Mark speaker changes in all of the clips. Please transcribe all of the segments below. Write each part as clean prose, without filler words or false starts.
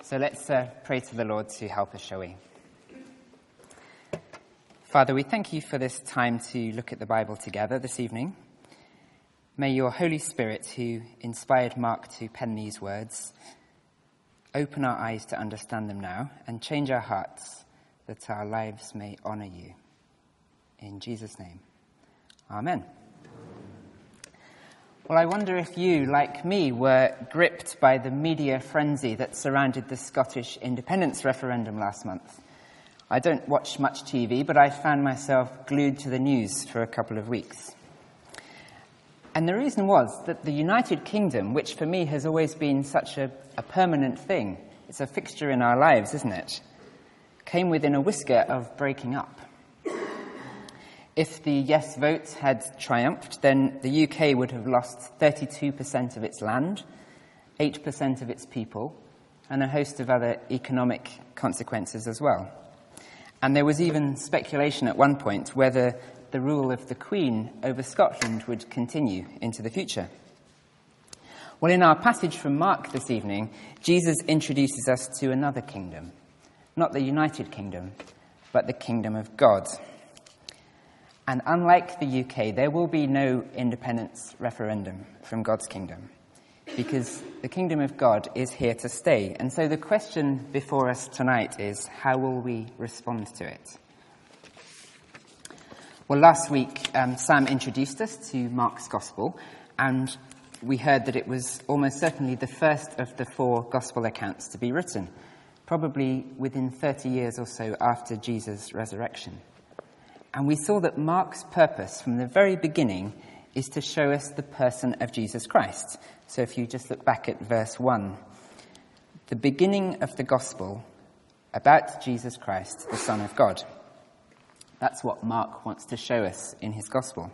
Speaker 1: So let's pray to the Lord to help us, shall we? Father, we thank you for this time to look at the Bible together this evening. May your Holy Spirit, who inspired Mark to pen these words, open our eyes to understand them now and change our hearts that our lives may honour you. In Jesus' name, amen. Well, I wonder if you, like me, were gripped by the media frenzy that surrounded the Scottish independence referendum last month. I don't watch much TV, but I found myself glued to the news for a couple of weeks. And the reason was that the United Kingdom, which for me has always been such a permanent thing, it's a fixture in our lives, isn't it, came within a whisker of breaking up. If the yes vote had triumphed, then the UK would have lost 32% of its land, 8% of its people, and a host of other economic consequences as well. And there was even speculation at one point whether the rule of the Queen over Scotland would continue into the future. Well, in our passage from Mark this evening, Jesus introduces us to another kingdom, not the United Kingdom, but the kingdom of God. And unlike the UK, there will be no independence referendum from God's kingdom, because the kingdom of God is here to stay. And so the question before us tonight is, how will we respond to it? Well, last week, Sam introduced us to Mark's Gospel, and we heard that it was almost certainly the first of the 4 Gospel accounts to be written, probably within 30 years or so after Jesus' resurrection. And we saw that Mark's purpose from the very beginning is to show us the person of Jesus Christ. So if you just look back at verse 1, the beginning of the Gospel about Jesus Christ, the Son of God. That's what Mark wants to show us in his Gospel.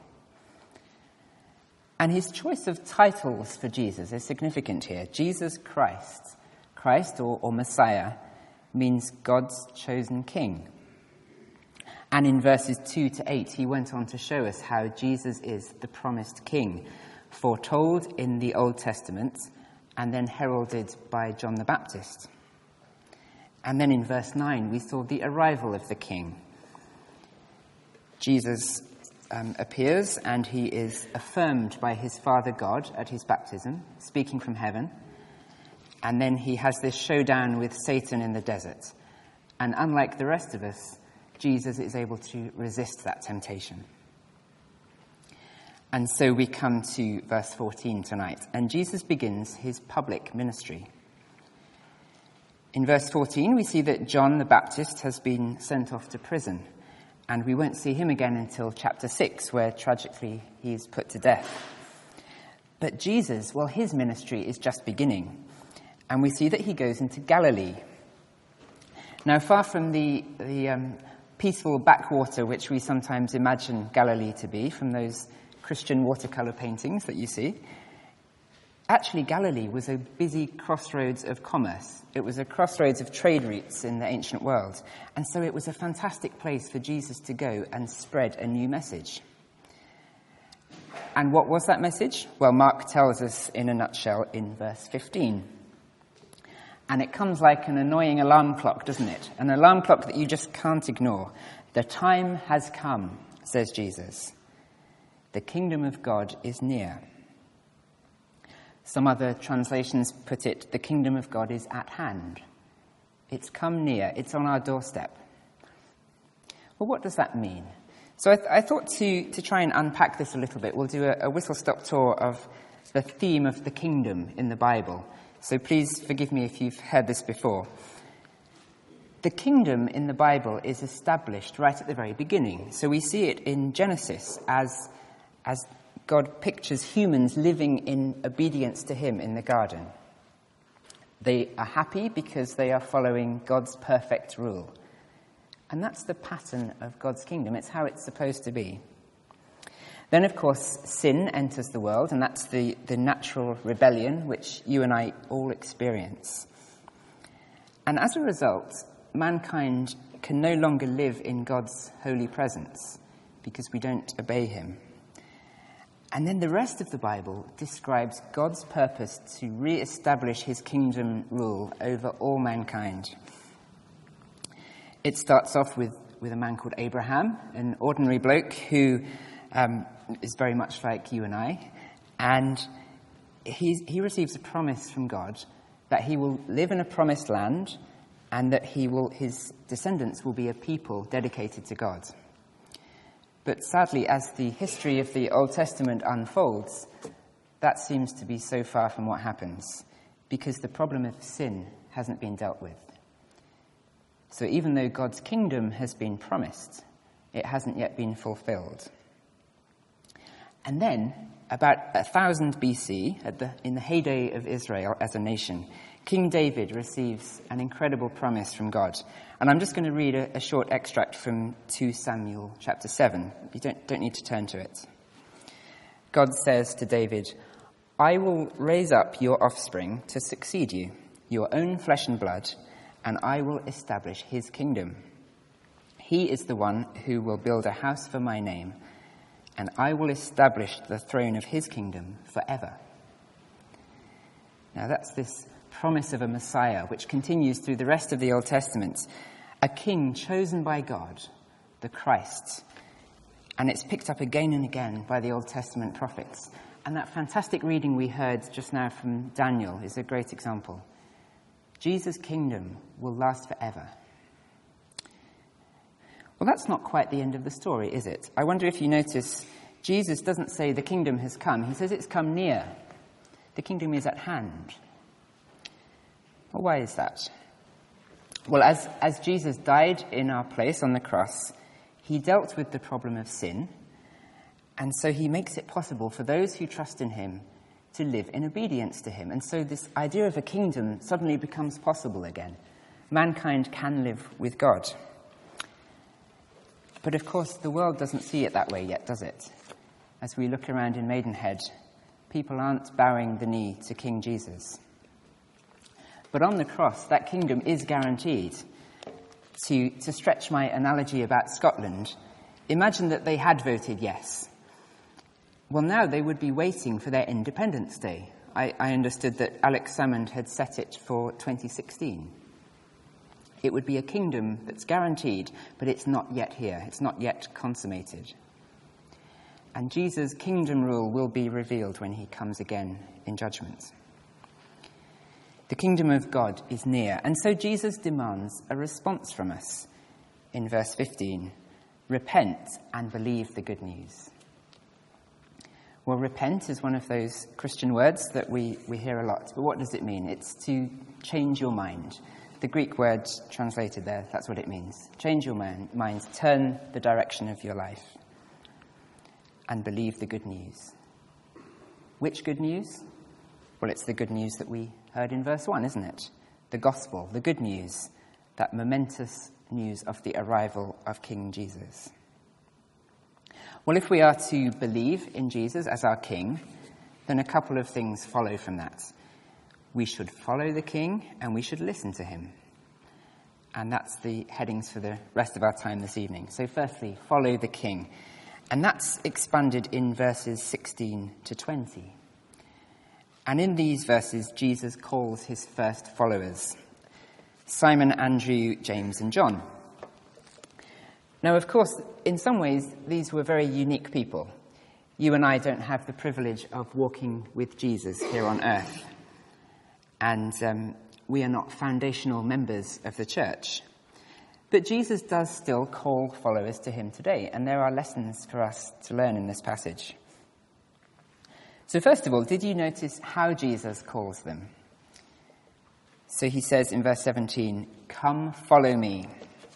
Speaker 1: And his choice of titles for Jesus is significant here. Jesus Christ. Christ, or Messiah, means God's chosen king. And in verses 2 to 8, he went on to show us how Jesus is the promised king, foretold in the Old Testament and then heralded by John the Baptist. And then in verse 9, we saw the arrival of the king. Jesus appears and he is affirmed by his Father God at his baptism, speaking from heaven. And then he has this showdown with Satan in the desert. And unlike the rest of us, Jesus is able to resist that temptation. And so we come to verse 14 tonight, and Jesus begins his public ministry. In verse 14, we see that John the Baptist has been sent off to prison, and we won't see him again until chapter 6, where tragically he is put to death. But Jesus, well, his ministry is just beginning, and we see that he goes into Galilee. Now, far from the peaceful backwater which we sometimes imagine Galilee to be from those Christian watercolour paintings that you see, actually Galilee was a busy crossroads of commerce. It was a crossroads of trade routes in the ancient world. And so it was a fantastic place for Jesus to go and spread a new message. And what was that message? Well, Mark tells us in a nutshell in verse 15. And it comes like an annoying alarm clock, doesn't it? An alarm clock that you just can't ignore. The time has come, says Jesus. The kingdom of God is near. Some other translations put it, the kingdom of God is at hand. It's come near. It's on our doorstep. Well, what does that mean? So I thought to try and unpack this a little bit, we'll do a whistle-stop tour of the theme of the kingdom in the Bible. So please forgive me if you've heard this before. The kingdom in the Bible is established right at the very beginning. So we see it in Genesis as God pictures humans living in obedience to him in the garden. They are happy because they are following God's perfect rule. And that's the pattern of God's kingdom. It's how it's supposed to be. Then, of course, sin enters the world, and that's the natural rebellion which you and I all experience. And as a result, mankind can no longer live in God's holy presence because we don't obey him. And then the rest of the Bible describes God's purpose to re-establish his kingdom rule over all mankind. It starts off with a man called Abraham, an ordinary bloke who is very much like you and I. And he receives a promise from God that he will live in a promised land and that his descendants will be a people dedicated to God. But sadly, as the history of the Old Testament unfolds, that seems to be so far from what happens, because the problem of sin hasn't been dealt with. So even though God's kingdom has been promised, it hasn't yet been fulfilled. And then, about 1000 BC, in the heyday of Israel as a nation, King David receives an incredible promise from God. And I'm just going to read a short extract from 2 Samuel chapter 7. You don't need to turn to it. God says to David, "I will raise up your offspring to succeed you, your own flesh and blood, and I will establish his kingdom. He is the one who will build a house for my name, and I will establish the throne of his kingdom forever." Now that's this promise of a Messiah, which continues through the rest of the Old Testament, a king chosen by God, the Christ. And it's picked up again and again by the Old Testament prophets. And that fantastic reading we heard just now from Daniel is a great example. Jesus' kingdom will last forever. Well, that's not quite the end of the story, is it? I wonder if you notice, Jesus doesn't say the kingdom has come. He says it's come near. The kingdom is at hand. Well, why is that? Well, as Jesus died in our place on the cross, he dealt with the problem of sin, and so he makes it possible for those who trust in him to live in obedience to him. And so this idea of a kingdom suddenly becomes possible again. Mankind can live with God. But of course, the world doesn't see it that way yet, does it? As we look around in Maidenhead, people aren't bowing the knee to King Jesus. But on the cross, that kingdom is guaranteed. To stretch my analogy about Scotland, imagine that they had voted yes. Well, now they would be waiting for their Independence Day. I understood that Alex Salmond had set it for 2016. It would be a kingdom that's guaranteed, but it's not yet here. It's not yet consummated. And Jesus' kingdom rule will be revealed when he comes again in judgment. The kingdom of God is near, and so Jesus demands a response from us. In verse 15, repent and believe the good news. Well, repent is one of those Christian words that we hear a lot, but what does it mean? It's to change your mind. The Greek word translated there, that's what it means. Change your mind, turn the direction of your life, and believe the good news. Which good news? Well, it's the good news that we heard in verse 1, isn't it? The gospel, the good news, that momentous news of the arrival of King Jesus. Well, if we are to believe in Jesus as our king, then a couple of things follow from that. We should follow the king and we should listen to him. And that's the headings for the rest of our time this evening. So firstly, follow the king. And that's expanded in verses 16 to 20. And in these verses, Jesus calls his first followers, Simon, Andrew, James, and John. Now, of course, in some ways, these were very unique people. You and I don't have the privilege of walking with Jesus here on earth. And we are not foundational members of the church. But Jesus does still call followers to him today, and there are lessons for us to learn in this passage. So first of all, did you notice how Jesus calls them? So he says in verse 17, "Come, follow me."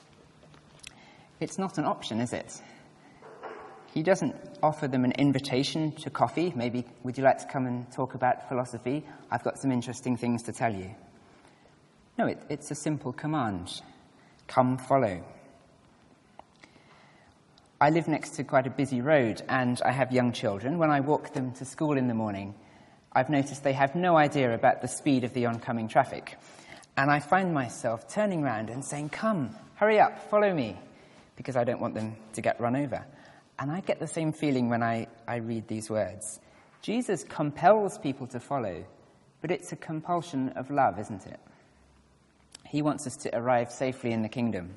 Speaker 1: It's not an option, is it? He doesn't offer them an invitation to coffee. Maybe, would you like to come and talk about philosophy? I've got some interesting things to tell you. No, it's a simple command. Come, follow. I live next to quite a busy road and I have young children. When I walk them to school in the morning, I've noticed they have no idea about the speed of the oncoming traffic. And I find myself turning around and saying, "Come, hurry up, follow me," because I don't want them to get run over. And I get the same feeling when I read these words. Jesus compels people to follow, but it's a compulsion of love, isn't it? He wants us to arrive safely in the kingdom.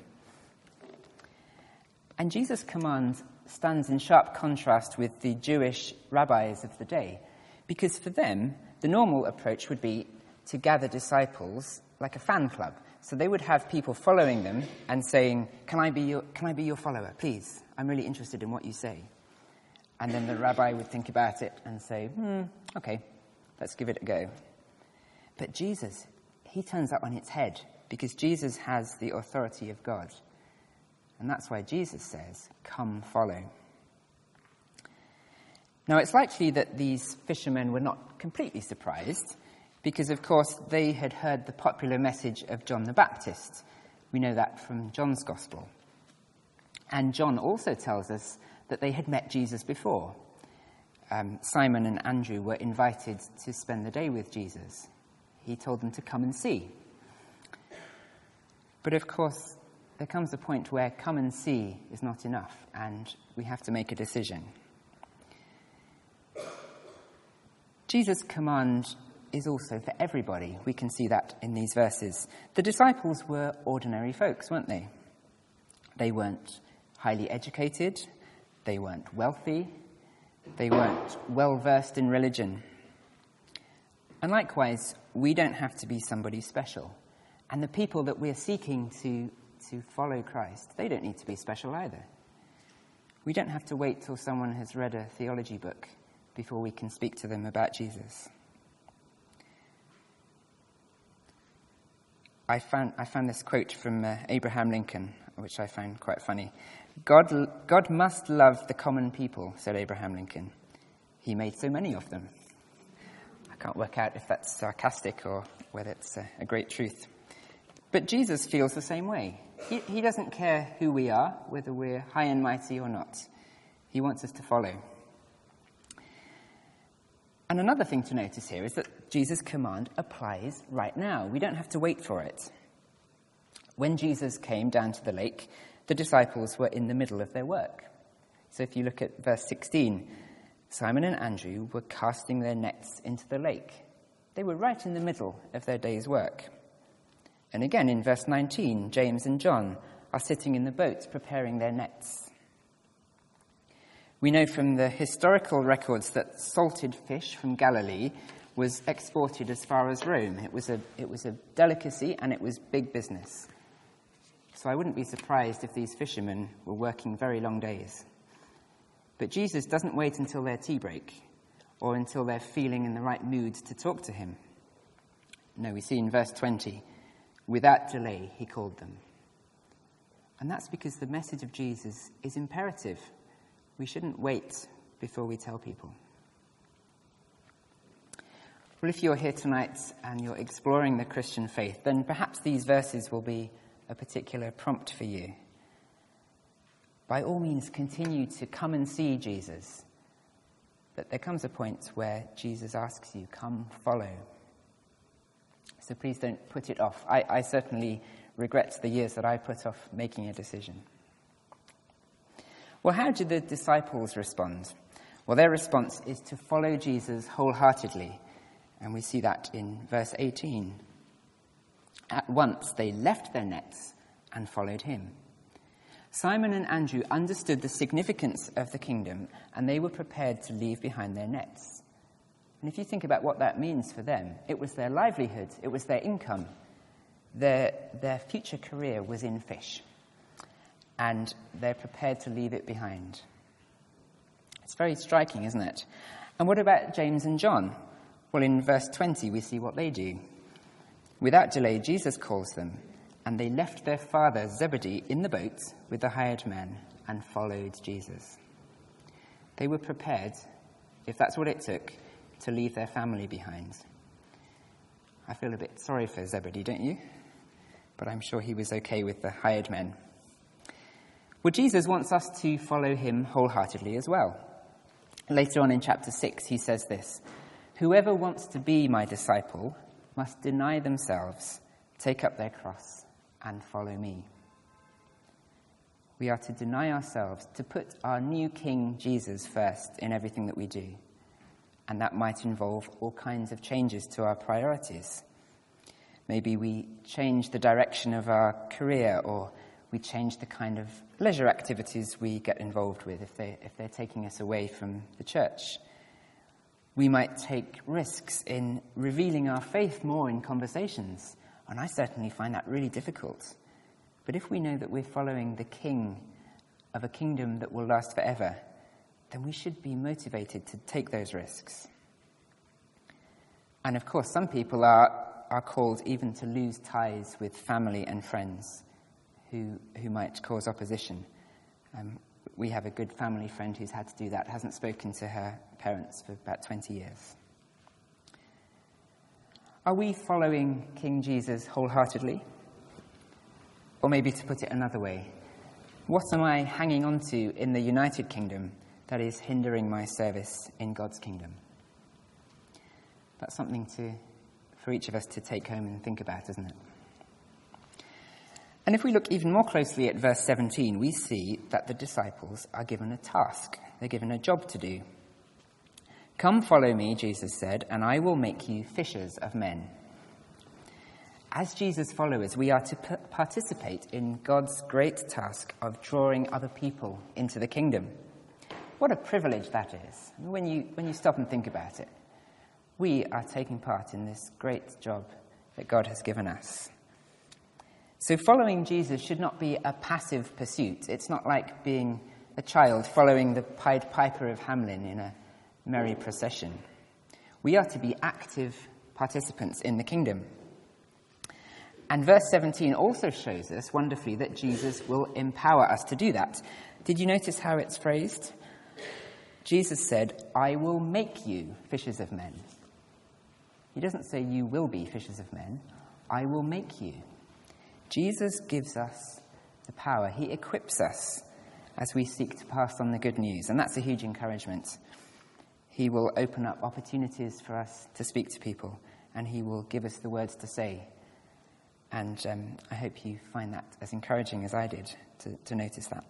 Speaker 1: And Jesus' command stands in sharp contrast with the Jewish rabbis of the day, because for them, the normal approach would be to gather disciples like a fan club. So they would have people following them and saying, can I be your follower, please? I'm really interested in what you say. And then the rabbi would think about it and say, okay, let's give it a go. But Jesus, he turns that on its head, because Jesus has the authority of God. And that's why Jesus says, come follow. Now, it's likely that these fishermen were not completely surprised, because, of course, they had heard the popular message of John the Baptist. We know that from John's Gospel. And John also tells us that they had met Jesus before. Simon and Andrew were invited to spend the day with Jesus. He told them to come and see. But, of course, there comes a point where come and see is not enough, and we have to make a decision. Jesus' command is also for everybody. We can see that in these verses. The disciples were ordinary folks, weren't they? They weren't highly educated. They weren't wealthy. They weren't well-versed in religion. And likewise, we don't have to be somebody special. And the people that we're seeking to follow Christ, they don't need to be special either. We don't have to wait till someone has read a theology book before we can speak to them about Jesus. I found this quote from Abraham Lincoln, which I found quite funny. God must love the common people, said Abraham Lincoln. He made so many of them. I can't work out if that's sarcastic or whether it's a great truth. But Jesus feels the same way. He doesn't care who we are, whether we're high and mighty or not. He wants us to follow. And another thing to notice here is that Jesus' command applies right now. We don't have to wait for it. When Jesus came down to the lake, the disciples were in the middle of their work. So if you look at verse 16, Simon and Andrew were casting their nets into the lake. They were right in the middle of their day's work. And again in verse 19, James and John are sitting in the boat preparing their nets. We know from the historical records that salted fish from Galilee was exported as far as Rome. It was a delicacy and it was big business. So I wouldn't be surprised if these fishermen were working very long days. But Jesus doesn't wait until their tea break or until they're feeling in the right mood to talk to him. No, we see in verse 20, without delay he called them. And that's because the message of Jesus is imperative. We shouldn't wait before we tell people. Well, if you're here tonight and you're exploring the Christian faith, then perhaps these verses will be a particular prompt for you. By all means, continue to come and see Jesus. But there comes a point where Jesus asks you, come follow. So please don't put it off. I certainly regret the years that I put off making a decision. Well, how did the disciples respond? Well, their response is to follow Jesus wholeheartedly. And we see that in verse 18. At once they left their nets and followed him. Simon and Andrew understood the significance of the kingdom, and they were prepared to leave behind their nets. And if you think about what that means for them, it was their livelihood, it was their income. Their future career was in fish. And they're prepared to leave it behind. It's very striking, isn't it? And what about James and John? Well, in verse 20, we see what they do. Without delay, Jesus calls them, and they left their father Zebedee in the boat with the hired men and followed Jesus. They were prepared, if that's what it took, to leave their family behind. I feel a bit sorry for Zebedee, don't you? But I'm sure he was okay with the hired men. Well, Jesus wants us to follow him wholeheartedly as well. Later on in chapter 6, he says this, "Whoever wants to be my disciple must deny themselves, take up their cross, and follow me." We are to deny ourselves, to put our new King Jesus first in everything that we do. And that might involve all kinds of changes to our priorities. Maybe we change the direction of our career, or we change the kind of leisure activities we get involved with if they're taking us away from the church. We might take risks in revealing our faith more in conversations, and I certainly find that really difficult. But if we know that we're following the King of a kingdom that will last forever, then we should be motivated to take those risks. And of course, some people are called even to lose ties with family and friends who might cause opposition. We have a good family friend who's had to do that, hasn't spoken to her parents for about 20 years. Are we following King Jesus wholeheartedly? Or maybe to put it another way, what am I hanging on to in the United Kingdom that is hindering my service in God's kingdom? That's something for each of us to take home and think about, isn't it? And if we look even more closely at verse 17, we see that the disciples are given a task. They're given a job to do. "Come follow me," Jesus said, "and I will make you fishers of men." As Jesus' followers, we are to participate in God's great task of drawing other people into the kingdom. What a privilege that is. When you stop and think about it, we are taking part in this great job that God has given us. So following Jesus should not be a passive pursuit. It's not like being a child following the Pied Piper of Hamelin in a merry procession. We are to be active participants in the kingdom. And verse 17 also shows us wonderfully that Jesus will empower us to do that. Did you notice how it's phrased? Jesus said, "I will make you fishers of men." He doesn't say you will be fishers of men. I will make you. Jesus gives us the power. He equips us as we seek to pass on the good news. And that's a huge encouragement. He will open up opportunities for us to speak to people, and he will give us the words to say. And I hope you find that as encouraging as I did to notice that.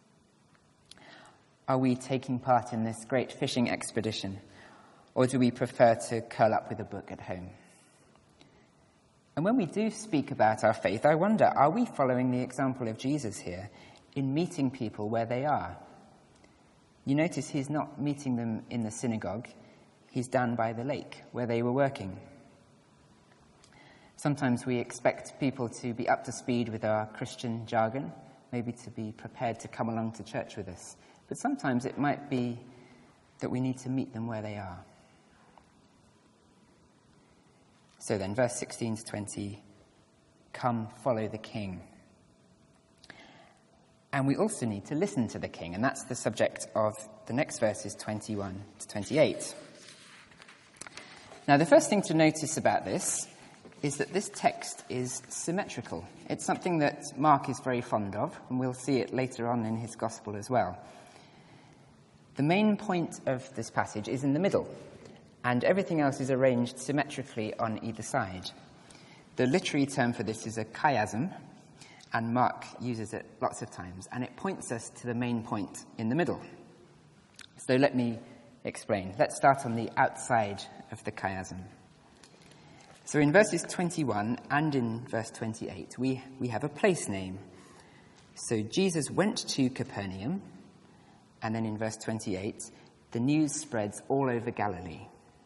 Speaker 1: Are we taking part in this great fishing expedition, or do we prefer to curl up with a book at home? And when we do speak about our faith, I wonder, are we following the example of Jesus here in meeting people where they are? You notice he's not meeting them in the synagogue. He's down by the lake where they were working. Sometimes we expect people to be up to speed with our Christian jargon, maybe to be prepared to come along to church with us. But sometimes it might be that we need to meet them where they are. So then, verse 16 to 20, "Come, follow the King." And we also need to listen to the King, and that's the subject of the next verses, 21 to 28. Now, the first thing to notice about this is that this text is symmetrical. It's something that Mark is very fond of, and we'll see it later on in his gospel as well. The main point of this passage is in the middle, and everything else is arranged symmetrically on either side. The literary term for this is a chiasm, and Mark uses it lots of times, and it points us to the main point in the middle. So let me explain. Let's start on the outside of the chiasm. So in verses 21 and in verse 28, we have a place name. So Jesus went to Capernaum, and then in verse 28, the news spreads all over Galilee.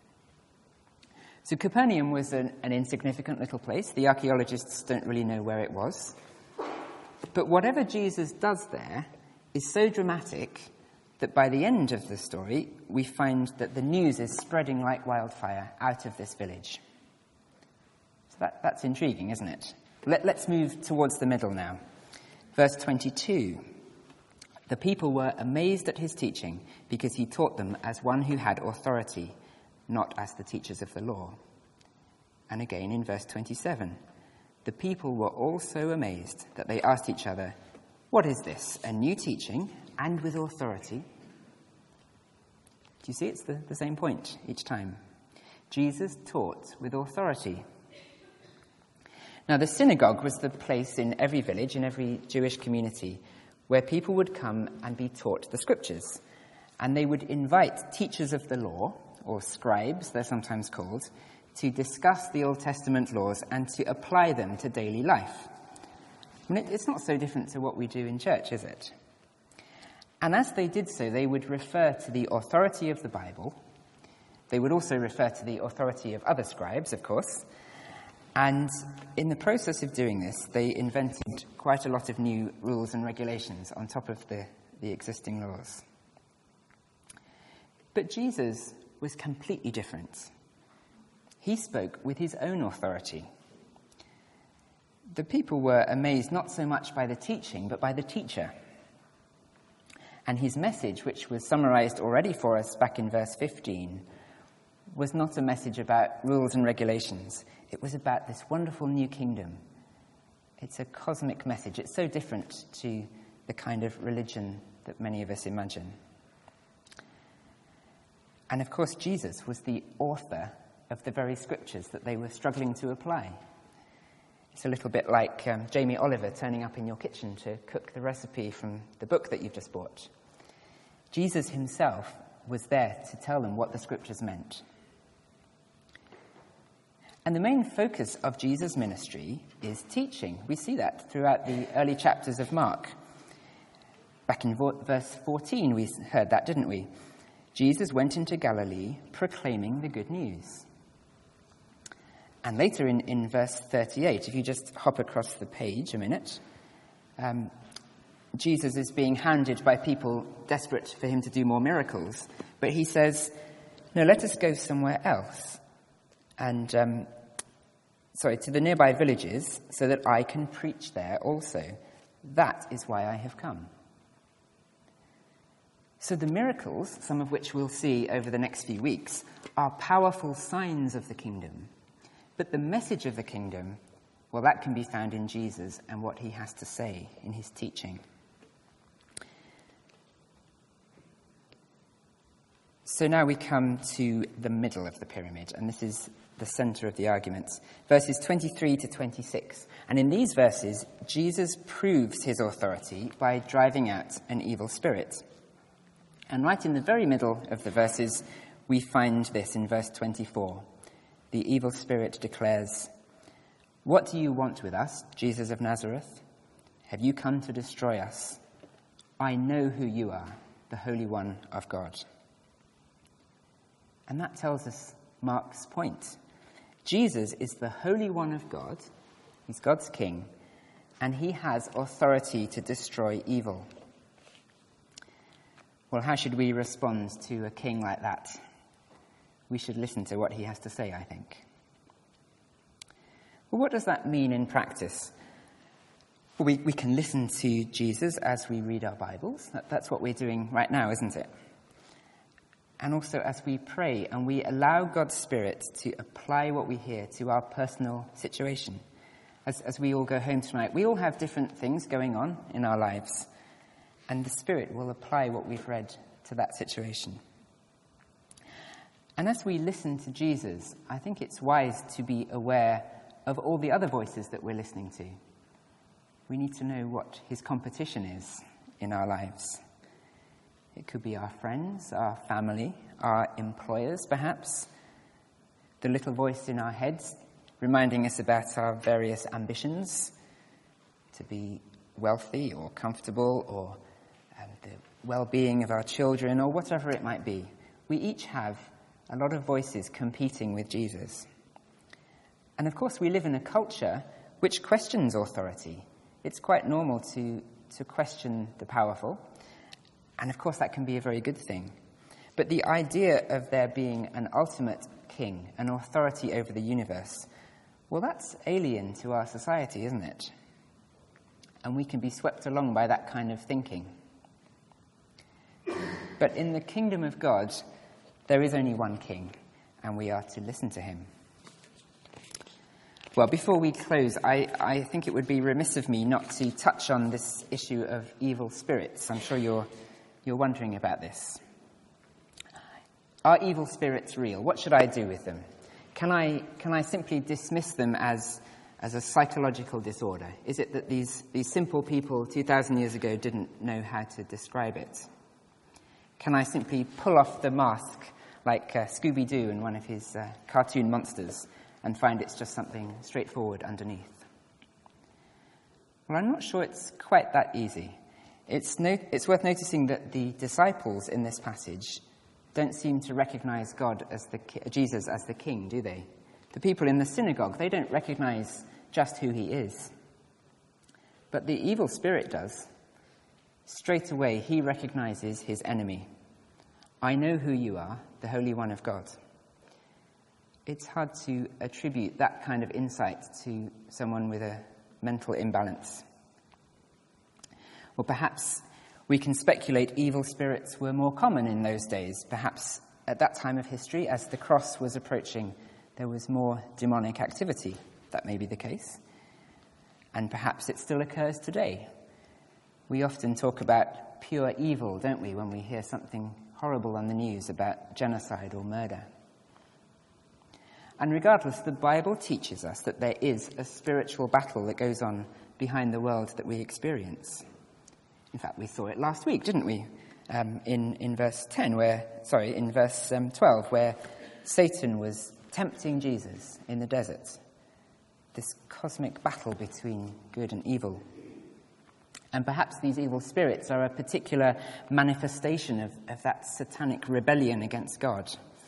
Speaker 1: So Capernaum was an insignificant little place. The archaeologists don't really know where it was. But whatever Jesus does there is so dramatic that by the end of the story, we find that the news is spreading like wildfire out of this village. So that's intriguing, isn't it? Let's move towards the middle now. Verse 22. "The people were amazed at his teaching because he taught them as one who had authority, not as the teachers of the law." And again in verse 27, "The people were all so amazed that they asked each other, 'What is this, a new teaching and with authority?'" Do you see it's the same point each time? Jesus taught with authority. Now the synagogue was the place in every village, in every Jewish community, where people would come and be taught the scriptures. And they would invite teachers of the law, or scribes, they're sometimes called, to discuss the Old Testament laws and to apply them to daily life. I mean, it's not so different to what we do in church, is it? And as they did so, they would refer to the authority of the Bible. They would also refer to the authority of other scribes, of course. And in the process of doing this, they invented quite a lot of new rules and regulations on top of the existing laws. But Jesus was completely different. He spoke with his own authority. The people were amazed not so much by the teaching, but by the teacher. And his message, which was summarized already for us back in verse 15, was not a message about rules and regulations. It was about this wonderful new kingdom. It's a cosmic message. It's so different to the kind of religion that many of us imagine. And of course, Jesus was the author of the very scriptures that they were struggling to apply. It's a little bit like Jamie Oliver turning up in your kitchen to cook the recipe from the book that you've just bought. Jesus himself was there to tell them what the scriptures meant. And the main focus of Jesus' ministry is teaching. We see that throughout the early chapters of Mark. Back in verse 14, we heard that, didn't we? Jesus went into Galilee proclaiming the good news. And later in verse 38, if you just hop across the page a minute, Jesus is being hounded by people desperate for him to do more miracles. But he says, no, let us go somewhere else. And, to the nearby villages, so that I can preach there also. That is why I have come. So the miracles, some of which we'll see over the next few weeks, are powerful signs of the kingdom. But the message of the kingdom, well, that can be found in Jesus and what he has to say in his teaching. So now we come to the middle of the pyramid, and this is the center of the argument. Verses 23 to 26. And in these verses, Jesus proves his authority by driving out an evil spirit. And right in the very middle of the verses, we find this in verse 24. The evil spirit declares, "What do you want with us, Jesus of Nazareth? Have you come to destroy us? I know who you are, the Holy One of God." And that tells us Mark's point. Jesus is the Holy One of God. He's God's King, and he has authority to destroy evil. Well, how should we respond to a king like that? We should listen to what he has to say, I think. Well, what does that mean in practice? Well, we can listen to Jesus as we read our Bibles. That's what we're doing right now, isn't it? And also as we pray and we allow God's Spirit to apply what we hear to our personal situation. As we all go home tonight, we all have different things going on in our lives. And the Spirit will apply what we've read to that situation. And as we listen to Jesus, I think it's wise to be aware of all the other voices that we're listening to. We need to know what his competition is in our lives. It could be our friends, our family, our employers, perhaps. The little voice in our heads reminding us about our various ambitions to be wealthy or comfortable, or the well-being of our children, or whatever it might be. We each have a lot of voices competing with Jesus. And of course, we live in a culture which questions authority. It's quite normal to question the powerful. And of course, that can be a very good thing. But the idea of there being an ultimate king, an authority over the universe, well, that's alien to our society, isn't it? And we can be swept along by that kind of thinking. But in the kingdom of God, there is only one king, and we are to listen to him. Well, before we close, I think it would be remiss of me not to touch on this issue of evil spirits. I'm sure you're wondering about this. Are evil spirits real? What should I do with them? Can I simply dismiss them as as a psychological disorder? Is it that these simple people 2,000 years ago didn't know how to describe it? Can I simply pull off the mask like Scooby-Doo and one of his cartoon monsters and find it's just something straightforward underneath? Well, I'm not sure it's quite that easy. It's worth noticing that the disciples in this passage don't seem to recognize Jesus as the king, do they? The people in the synagogue, they don't recognize just who he is. But the evil spirit does. Straight away, he recognizes his enemy. I know who you are, the Holy One of God. It's hard to attribute that kind of insight to someone with a mental imbalance. Or perhaps we can speculate evil spirits were more common in those days. Perhaps at that time of history, as the cross was approaching, there was more demonic activity. That may be the case. And perhaps it still occurs today. We often talk about pure evil, don't we, when we hear something horrible on the news about genocide or murder. And regardless, the Bible teaches us that there is a spiritual battle that goes on behind the world that we experience. In fact, we saw it last week, didn't we? In verse 12, where Satan was tempting Jesus in the desert. This cosmic battle between good and evil. And perhaps these evil spirits are a particular manifestation of that satanic rebellion against God.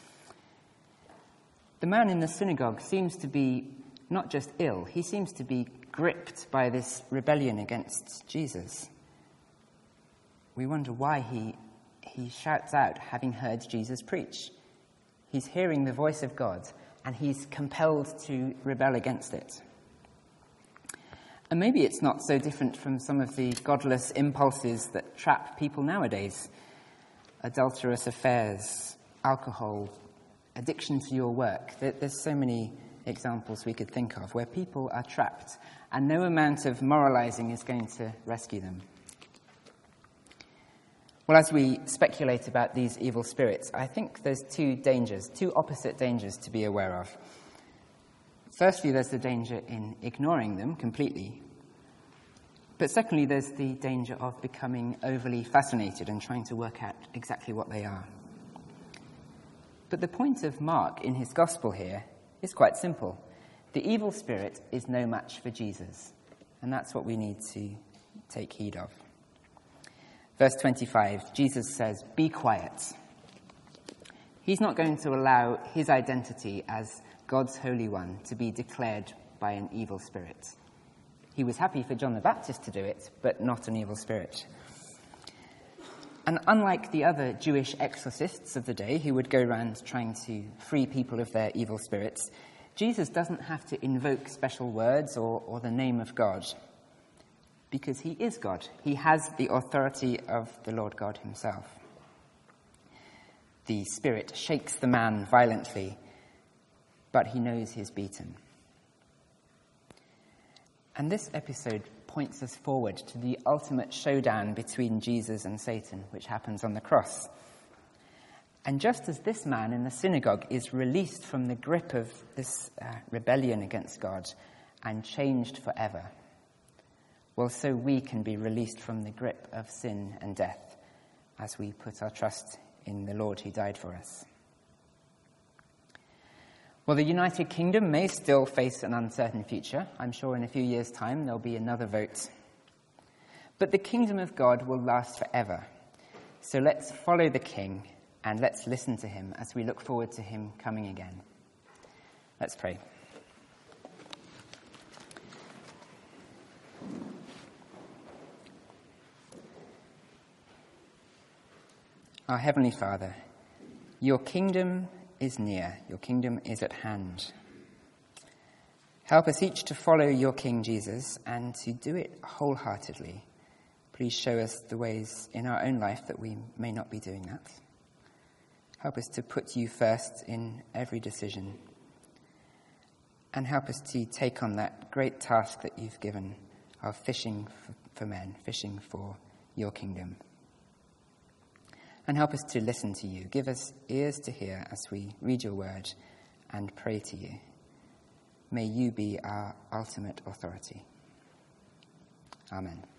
Speaker 1: The man in the synagogue seems to be not just ill, he seems to be gripped by this rebellion against Jesus. We wonder why he shouts out, having heard Jesus preach. He's hearing the voice of God, and he's compelled to rebel against it. And maybe it's not so different from some of the godless impulses that trap people nowadays. Adulterous affairs, alcohol, addiction to your work. There's so many examples we could think of where people are trapped, and no amount of moralizing is going to rescue them. Well, as we speculate about these evil spirits, I think there's two opposite dangers to be aware of. Firstly, there's the danger in ignoring them completely. But secondly, there's the danger of becoming overly fascinated and trying to work out exactly what they are. But the point of Mark in his gospel here is quite simple. The evil spirit is no match for Jesus, and that's what we need to take heed of. Verse 25, Jesus says, "Be quiet." He's not going to allow his identity as God's Holy One to be declared by an evil spirit. He was happy for John the Baptist to do it, but not an evil spirit. And unlike the other Jewish exorcists of the day who would go around trying to free people of their evil spirits, Jesus doesn't have to invoke special words or the name of God, because he is God. He has the authority of the Lord God himself. The spirit shakes the man violently, but he knows he's beaten. And this episode points us forward to the ultimate showdown between Jesus and Satan, which happens on the cross. And just as this man in the synagogue is released from the grip of this rebellion against God and changed forever, well, so we can be released from the grip of sin and death as we put our trust in the Lord who died for us. Well, the United Kingdom may still face an uncertain future. I'm sure in a few years' time there'll be another vote. But the kingdom of God will last forever. So let's follow the King and let's listen to him as we look forward to him coming again. Let's pray. Our Heavenly Father, your kingdom is near, your kingdom is at hand. Help us each to follow your King Jesus and to do it wholeheartedly. Please show us the ways in our own life that we may not be doing that. Help us to put you first in every decision. And help us to take on that great task that you've given of fishing for men, fishing for your kingdom. And help us to listen to you. Give us ears to hear as we read your word and pray to you. May you be our ultimate authority. Amen.